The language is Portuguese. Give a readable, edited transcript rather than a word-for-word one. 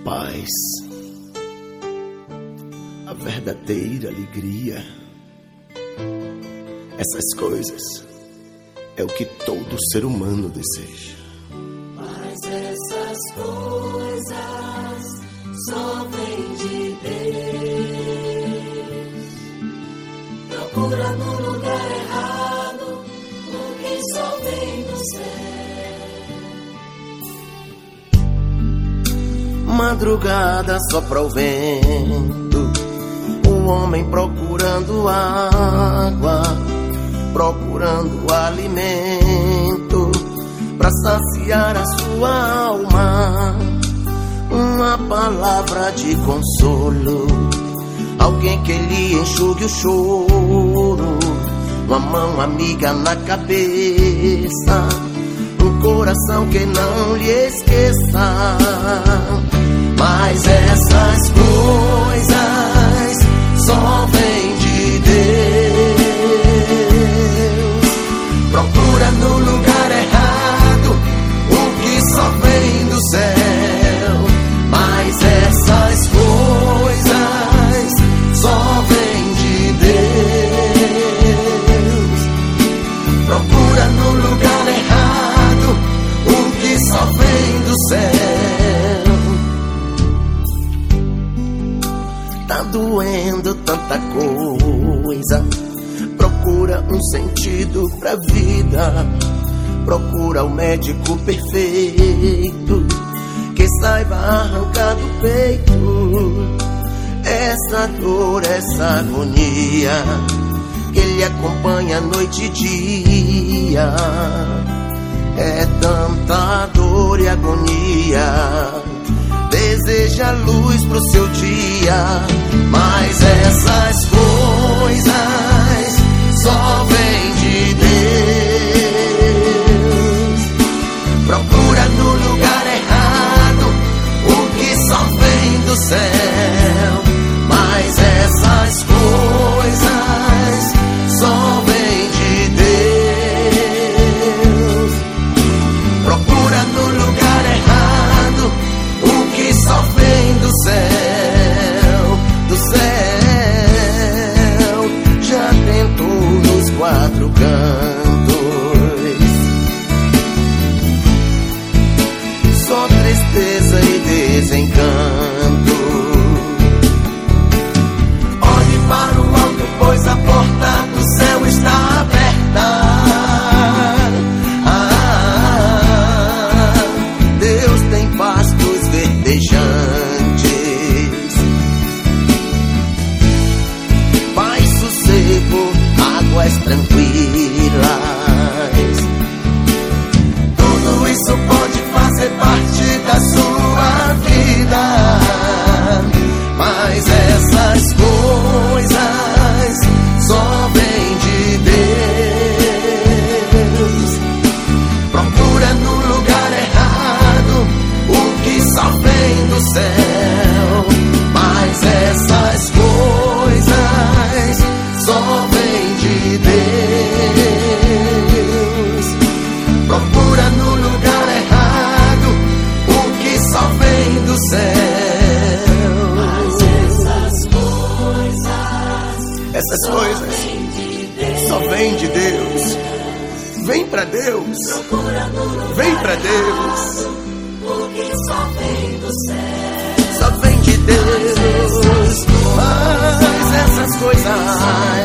paz, a verdadeira alegria. Essas coisas é o que todo ser humano deseja. Mas essas coisas só vêm de Deus. Procura no lugar errado o que só vem do céu. Madrugada sopra o vento, o homem procurando água, procurando alimento pra saciar a sua alma. Uma palavra de consolo, alguém que lhe enxugue o choro, uma mão amiga na cabeça, um coração que não lhe esqueça. Mas essas coisas só vêm de Deus. Procura no lugar errado o que só vem do céu. Mas essas coisas só vêm de Deus. Procura no lugar errado o que só vem do céu. Tá doendo tanta coisa, procura um sentido pra vida. Procura o médico perfeito que saiba arrancar do peito essa dor, essa agonia que lhe acompanha noite e dia. É tanta dor e agonia, deseja luz pro seu dia. Mas essas coisas só vêm de Deus. Procura no lugar errado o que só vem do céu. Mas essas coisas só vêm de Deus. Procura no lugar errado o que só vem do céu, do céu. Já tentou nos quatro cantos, só tristeza e desencanto. Olhe para o alto, pois a porta do céu está aberta. Deus tem pastos verdejantes, paz, sossego, águas tranquilas. Tudo isso pode fazer parte da sua vida. Mas essas coisas só vêm de Deus. Procura no lugar errado o que só vem do céu. Mas essas coisas só vêm de Deus. Procura no lugar errado o que só vem do céu. Essas coisas só vêm de Deus. Vem pra Deus. Vem pra Deus. O que só vem do céu. Só vem de Deus. Mas essas coisas